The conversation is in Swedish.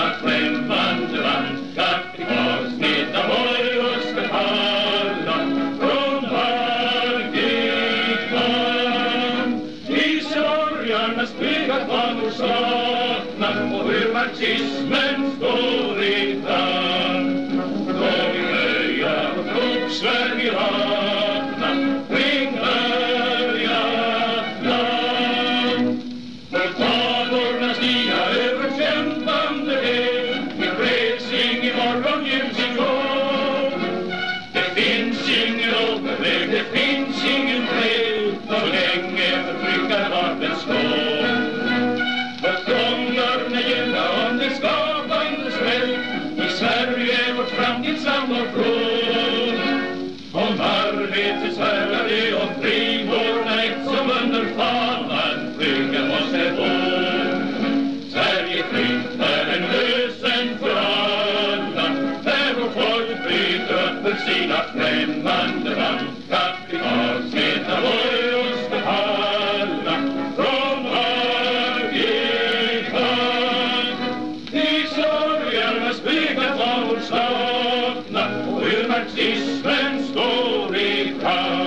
sina främmande band. Kapitalsmedda Borgås betala från Arkikan. I sorgarnas byggat vanor saknar och hur marxismen står i brand. Då vi höja och klok Sverige vakna kring Örjatland. För tavlorna stiga över kämpande väg, vi fredsing i morgonljus i går. Det finns ingen återväg, det finns ingen fred, så länge förtryckarvapen står. För krånglarna gälla om det skapandes rätt, i Sverige är vårt framtidsland och från. Om arbetets värlade och frivårna ett som under fanan flyger måste gå. Sverige fritt är en lösen för alla, där vårt folk bryter upp för sina främmande band. Kapitalsmedda Borgås betala från Arkikan. I sorgarnas byggat vanor sakna och hur marxismen står i brand.